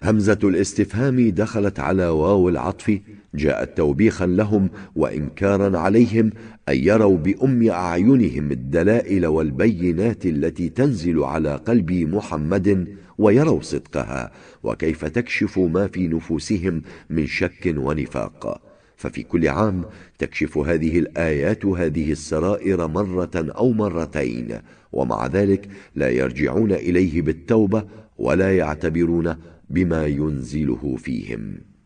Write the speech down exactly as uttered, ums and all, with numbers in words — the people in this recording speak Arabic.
همزة الاستفهام دخلت على واو العطف، جاءت توبيخا لهم وإنكارا عليهم أن يروا بأم أعينهم الدلائل والبينات التي تنزل على قلب محمد ويروا صدقها، وكيف تكشف ما في نفوسهم من شك ونفاق. ففي كل عام تكشف هذه الآيات هذه السرائر مرة أو مرتين، ومع ذلك لا يرجعون إليه بالتوبة ولا يعتبرون بما ينزله فيهم.